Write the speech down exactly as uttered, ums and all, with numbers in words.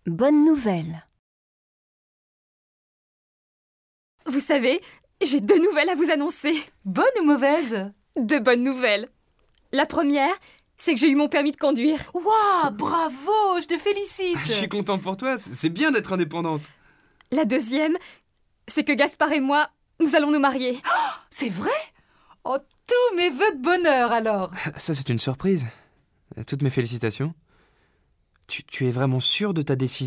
Bonne nouvelle. Vous savez, j'ai deux nouvelles à vous annoncer. Bonne ou mauvaise? Deux bonnes nouvelles. La première, c'est que j'ai eu mon permis de conduire. Waouh, bravo, je te félicite. Je suis content pour toi, c'est bien d'être indépendante. La deuxième, c'est que Gaspard et moi, nous allons nous marier. Oh, c'est vrai? Oh, tous mes vœux de bonheur alors. Ça, c'est une surprise. Toutes mes félicitations. Tu, tu es vraiment sûre de ta décision ?